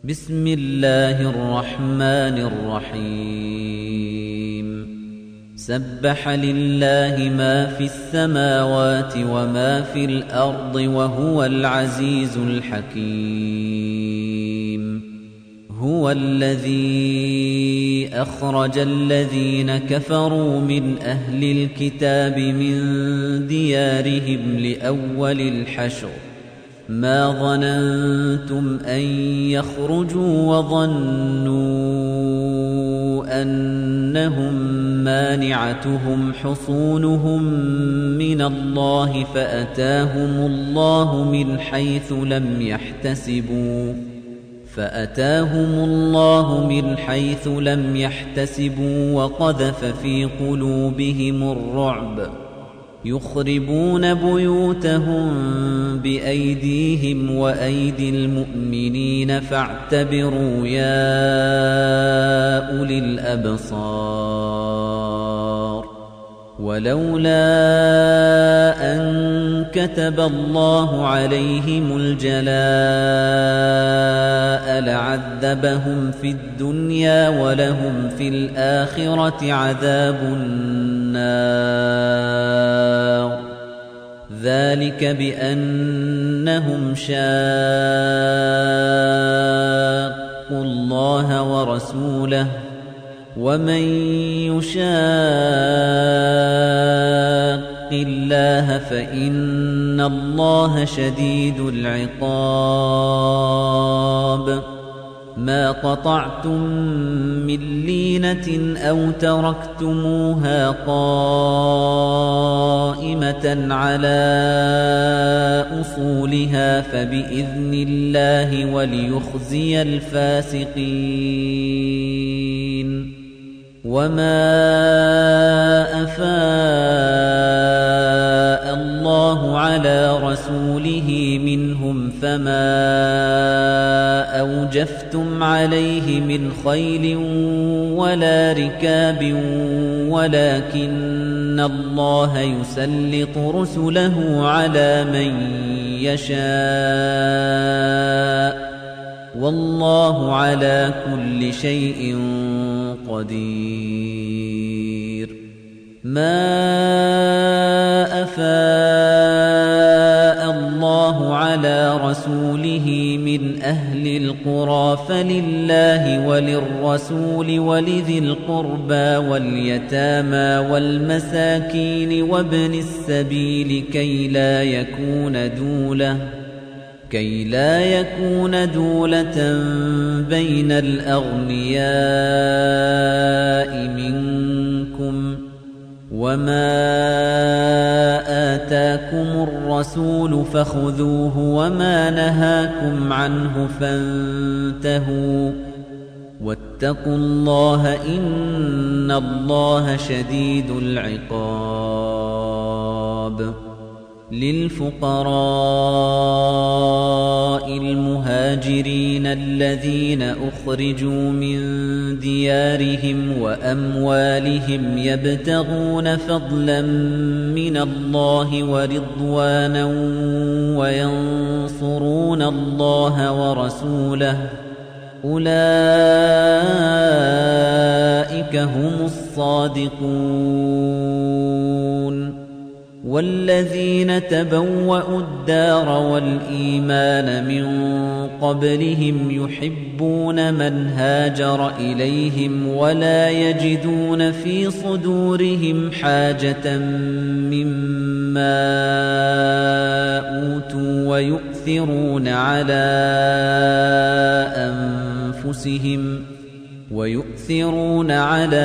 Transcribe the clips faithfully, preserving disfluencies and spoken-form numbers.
بسم الله الرحمن الرحيم سبح لله ما في السماوات وما في الأرض وهو العزيز الحكيم هو الذي أخرج الذين كفروا من أهل الكتاب من ديارهم لأول الحشر ما ظننتم أن يخرجوا وظنوا أنهم مانعتهم حصونهم من الله فأتاهم الله من حيث لم يحتسبوا فأتاهم الله من حيث لم يحتسبوا وقذف في قلوبهم الرعب يخربون بيوتهم بأيديهم وأيدي المؤمنين فاعتبروا يا أولي الأبصار ولولا أن كتب الله عليهم الجلاء لعذبهم في الدنيا ولهم في الآخرة عذاب النار ذلك بأنهم شاقوا الله ورسوله ومن يشاق الله فإن الله شديد العقاب ما قطعتم من لينة أو تركتموها قائمة على أصولها فبإذن الله وليخزي الفاسقين وما أفاء الله على رسوله منهم فما أوجفتم عليه من خيل ولا ركاب ولكن الله يسلط رسله على من يشاء والله على كل شيء قدير ما أفاء الله على رسوله من أهل القرى فلله وللرسول ولذي القربى واليتامى والمساكين وابن السبيل كي لا يكون دولة كي لا يكون دولة بين الأغنياء منكم وما آتاكم الرسول فخذوه وما نهاكم عنه فانتهوا واتقوا الله إن الله شديد العقاب للفقراء المهاجرين الذين أخرجوا من ديارهم وأموالهم يبتغون فضلا من الله ورضوانا وينصرون الله ورسوله أولئك هم الصادقون والذين تبوأوا الدار والإيمان من قبلهم يحبون من هاجر إليهم ولا يجدون في صدورهم حاجة مما أوتوا ويؤثرون على أنفسهم ويؤثرون على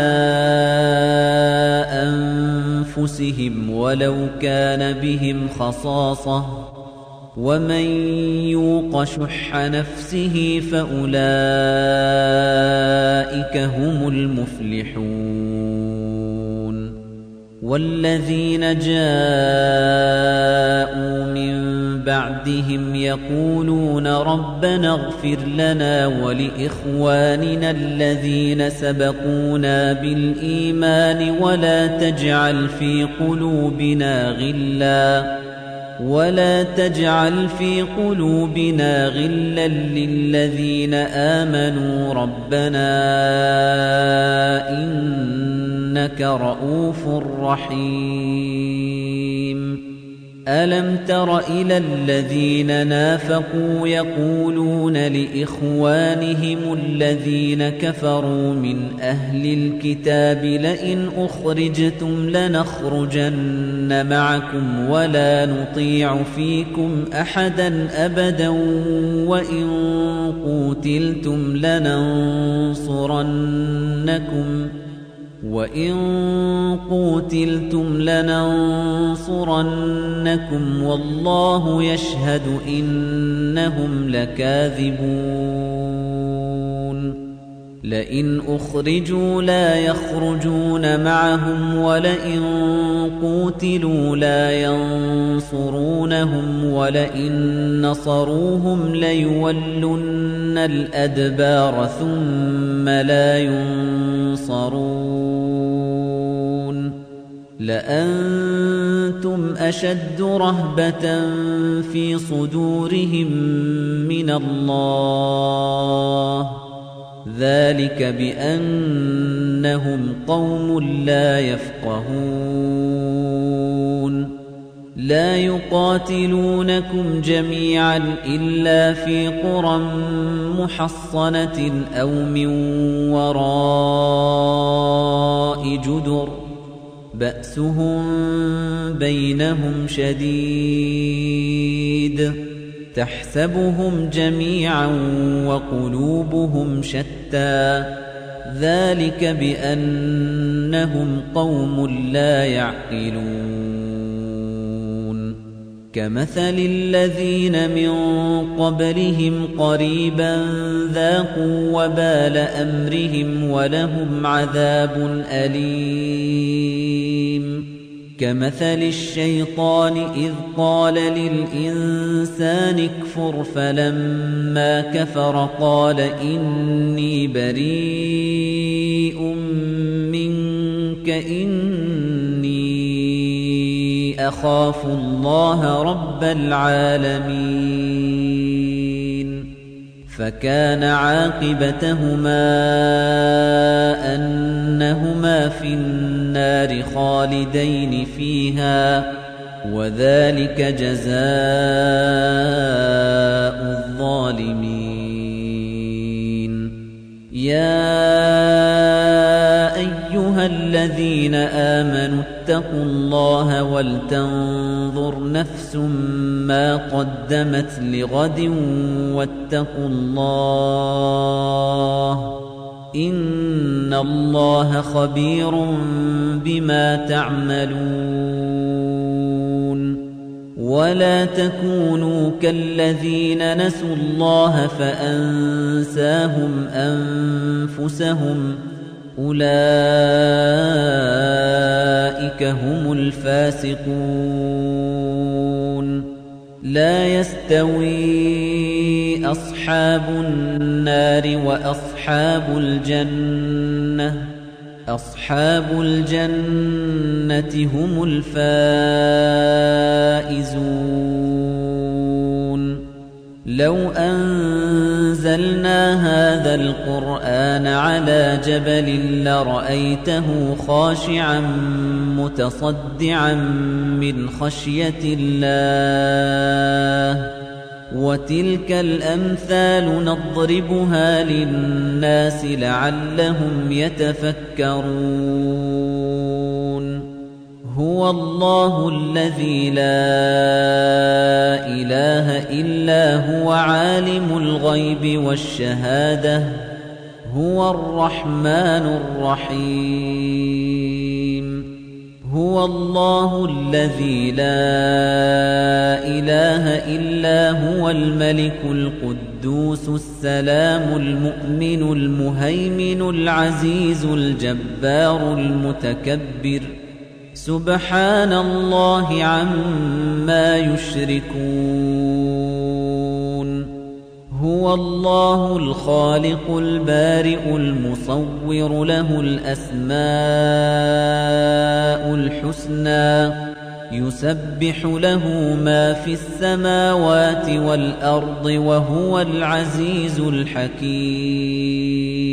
أنفسهم ولو كان بهم خصاصة ومن يوق شح نفسه فأولئك هم المفلحون والذين جاءوا من بعدهم يقولون ربنا اغفر لنا ولإخواننا الذين سبقونا بالإيمان ولا تجعل في قلوبنا غلا ولا تجعل في قلوبنا غلا للذين آمنوا ربنا إنك رؤوف رحيم ألم تر إلى الذين نافقوا يقولون لإخوانهم الذين كفروا من أهل الكتاب لئن أخرجتم لنخرجن معكم ولا نطيع فيكم أحدا أبدا وإن قوتلتم لننصرنكم وَإِن قُوتِلْتُمْ لَنَنصُرَنَّكُمْ وَاللَّهُ يَشْهَدُ إِنَّهُمْ لَكَاذِبُونَ لَئِنْ أُخْرِجُوا لَا يَخْرُجُونَ مَعَهُمْ وَلَئِن قُوتِلُوا لَا يَنصُرُونَهُمْ وَلَئِن نَّصَرُوهُمْ لَيُوَلُّنَّ الْأَدْبَارَ ثُمَّ لَا يُنصَرُونَ لَأَنتُمْ أَشَدُّ رَهْبَةً فِي صُدُورِهِم مِّنَ اللَّهِ ذَلِكَ بِأَنَّهُمْ قَوْمٌ لَّا يَفْقَهُونَ لَا يُقَاتِلُونَكُمْ جَمِيعًا إِلَّا فِي قُرًى مُحَصَّنَةٍ أَوْ مِنْ وَرَاءِ جُدُرٍ بَأْسُهُم بَيْنَهُمْ شَدِيدٌ تَحْسَبُهُمْ جَمِيعًا وَقُلُوبُهُمْ شَتَّى ذَلِكَ بِأَنَّهُمْ قَوْمٌ لَّا يَعْقِلُونَ كَمَثَلِ الَّذِينَ مِن قَبْلِهِمْ قَرِيبًا ذَاقُوا وَبَالَ أَمْرِهِمْ وَلَهُمْ عَذَابٌ أَلِيمٌ كَمَثَلِ الشَّيْطَانِ إِذْ قَالَ لِلْإِنسَانِ اكْفُرْ فَلَمَّا كَفَرَ قَالَ إِنِّي بَرِيءٌ مِّنكَ إِنِّي أَخَافُ اللَّهَ رَبَّ الْعَالَمِينَ فَكَانَ عَاقِبَتَهُمَا أَنَّهُمَا فِي النَّارِ خَالِدَيْنِ فِيهَا وَذَلِكَ جَزَاءُ الظَّالِمِينَ يَا أَيُّهَا الَّذِينَ آمَنُوا اتَّقُوا اللَّهَ وَلْتَنظُرْ نَفْسٌ مَّا قَدَّمَتْ لِغَدٍ وَاتَّقُوا اللَّهَ إِنَّ اللَّهَ خَبِيرٌ بِمَا تَعْمَلُونَ وَلَا تَكُونُوا كَالَّذِينَ نَسُوا اللَّهَ فَأَنسَاهُمْ أَنفُسَهُمْ أُولَئِكَ هُمُ الْفَاسِقُونَ لَا يَسْتَوِي أَصْحَابُ النَّارِ وَأَصْحَابُ الْجَنَّةِ أَصْحَابُ الْجَنَّةِ هُمُ الْفَائِزُونَ لَوْ أَنزَلْنَا هَذَا الْقُرْآنَ عَلَى جَبَلٍ لَّرَأَيْتَهُ خَاشِعًا مُّتَصَدِّعًا مِّنْ خَشْيَةِ اللَّهِ وَتِلْكَ الْأَمْثَالُ نَضْرِبُهَا لِلنَّاسِ لَعَلَّهُمْ يَتَفَكَّرُونَ هُوَ اللَّهُ الَّذِي لَا إِلَٰهَ إِلَّا هُوَ عَالِمُ الْغَيْبِ وَالشَّهَادَةِ هُوَ الرَّحْمَٰنُ الرَّحِيمُ هُوَ اللَّهُ الَّذِي لَا إِلَٰهَ إِلَّا هُوَ الْمَلِكُ الْقُدُّوسُ السَّلَامُ الْمُؤْمِنُ الْمُهَيْمِنُ الْعَزِيزُ الْجَبَّارُ الْمُتَكَبِّرُ سُبْحَانَ اللَّهِ عَمَّا يُشْرِكُونَ هُوَ اللَّهُ الْخَالِقُ الْبَارِئُ الْمُصَوِّرُ لَهُ الْأَسْمَاءُ الْحُسْنَى يُسَبِّحُ لَهُ مَا فِي السَّمَاوَاتِ وَالْأَرْضِ وَهُوَ الْعَزِيزُ الْحَكِيمُ